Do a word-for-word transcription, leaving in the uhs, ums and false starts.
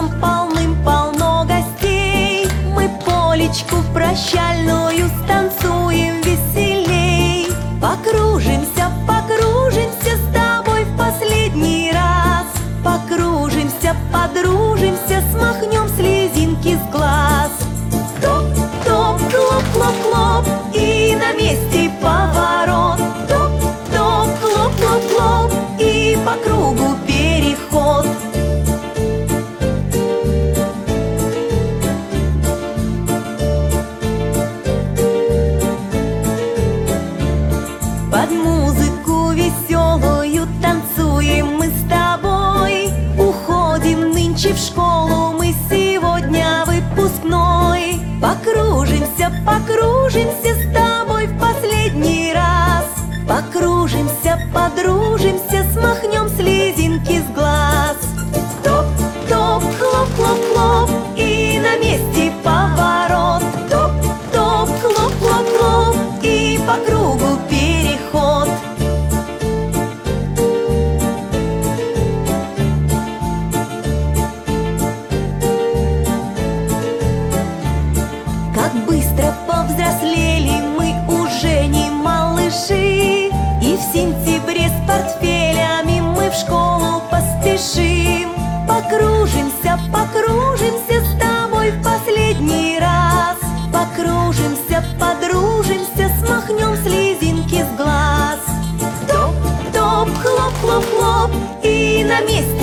нам полным-полно гостей. Мы полечку прощальную станцуем веселей. Покружимся, покружимся с тобой в последний раз. Покружимся, подружимся, смахнем слезинки с глаз. Топ-топ, хлоп-хлоп-хлоп, и на месте поворот. Топ-топ, хлоп-хлоп-хлоп, и по кругу переход. Под музыку веселую танцуем мы с тобой. Уходим нынче в школу, мы сегодня выпускной. Покружимся, покружимся с тобой в последний раз. Покружимся, подружимся, смахнем слезинки с глаз. Топ-топ, хлоп-хлоп-хлоп, и на месте поворот. Топ-топ, хлоп-хлоп-хлоп, и по кругу переход. Как быстро повзрослели мы уже не малыши, и в сентябре с портфелями мы в школу поспешим. Покружимся, покружимся с тобой в последний раз. Покружимся, подружимся, смахнем слезинки с глаз. Топ-топ, хлоп-хлоп-хлоп, и на месте